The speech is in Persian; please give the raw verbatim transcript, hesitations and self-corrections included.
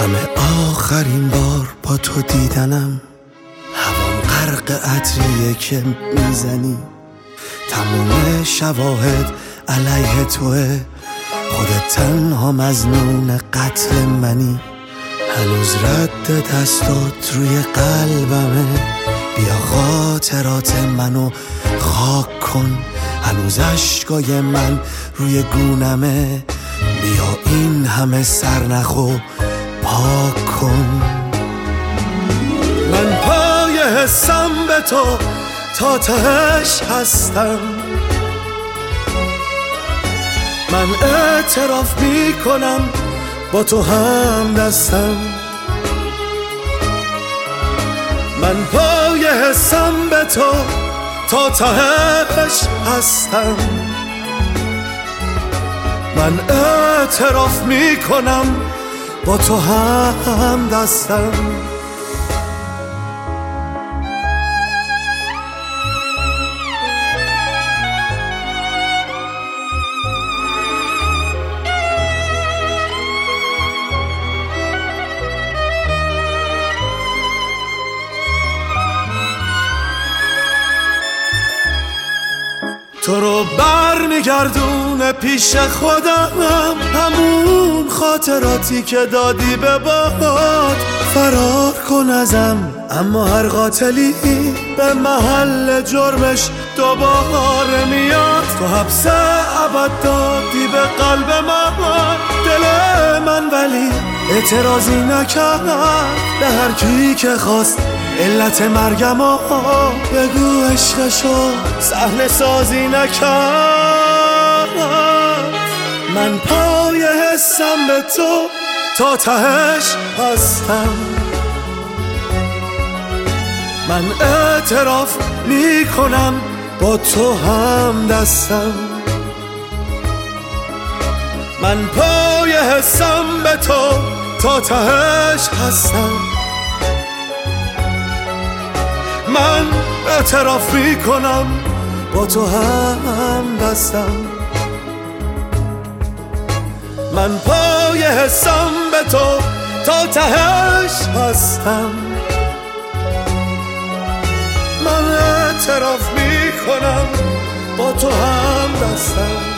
همه آخرین بار با تو دیدنم، هوام غرق عطریه که میزنی، تموم شواهد علیه توه، خودت تنها مظنون قتل منی، هنوز رد دستات روی قلبمه، بیا خاطرات منو خاک کن، هنوز عشقای من روی گونمه، بیا این همه سرنخو پاک کن. من پای حسم به تو تا تهش هستم، من اعتراف می کنم با تو هم دستم، من پای حسم به تو تا تهش هستم، من اعتراف می کنم با تو هم دستم. تو رو برمیگردونه پیش خودم، همون خاطراتی که دادی به باد، فرار کن ازم اما هر قاتلی به محل جرمش دوباره میاد، تو حبس ابد دادی به قلب من، دل من ولی اعتراضی نکرد، به هر کی که خواست علت مرگم و بگو عشقشو صحنه سازی نکرد. من پای حسم به تو تا تهش هستم، من اعتراف می کنم با تو هم دستم، من پای حسم به تو تا تهش هستم، من اعتراف می کنم با تو هم دستم، من پای حسم به تو تا تهش هستم، من اعتراف می کنم با تو هم دستم.